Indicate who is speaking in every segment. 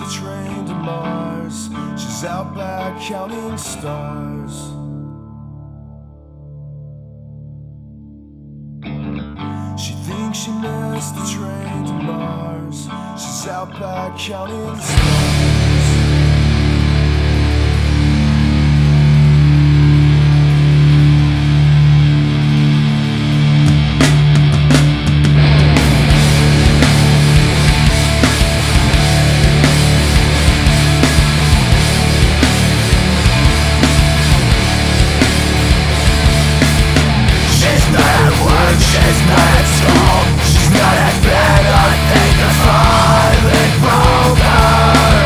Speaker 1: the train to Mars. She's out back counting stars. She thinks she missed the train to Mars. She's out back counting stars.
Speaker 2: She's not at school, she's not at bed. I think I finally broke her.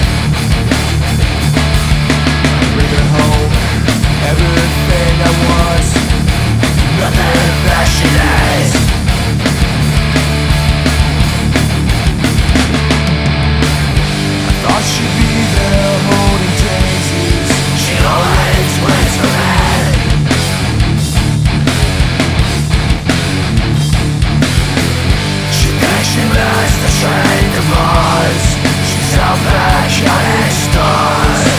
Speaker 2: Bring her home, everything I want, nothing that she needs. I thought she'd be there holding daisies. She always waits for me. She missed the train to Mars. She's out back counting stars.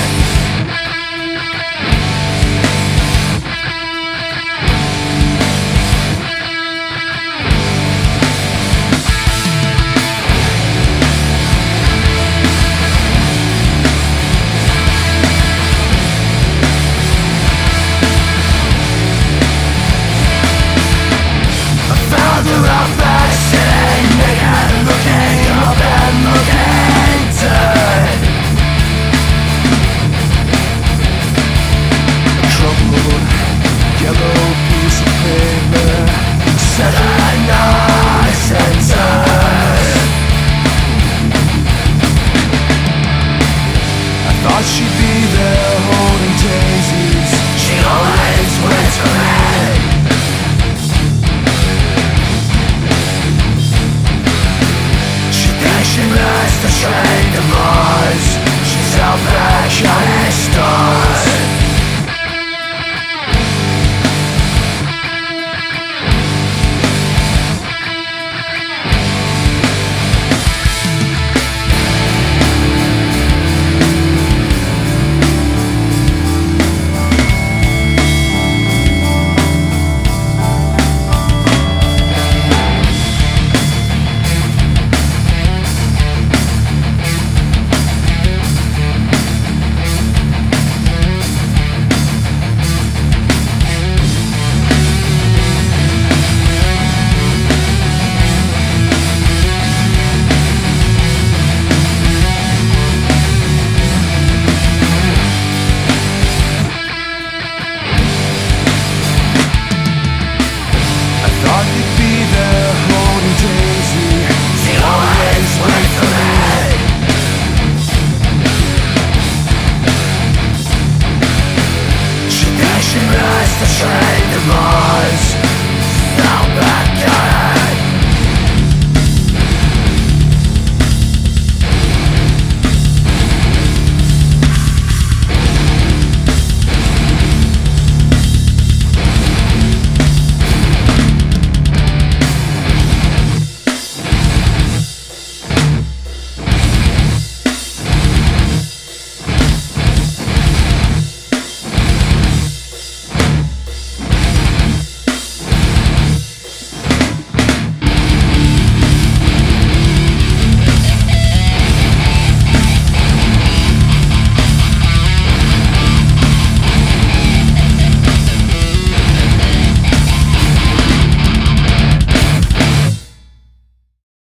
Speaker 2: I found her out back sitting naked, looking up and looking dead. A crumpled yellow piece of paper said a nice sentence. I thought she'd be there holding daisies. She always waits for me. She missed the train to Mars. She's out back counting stars. The train to Mars.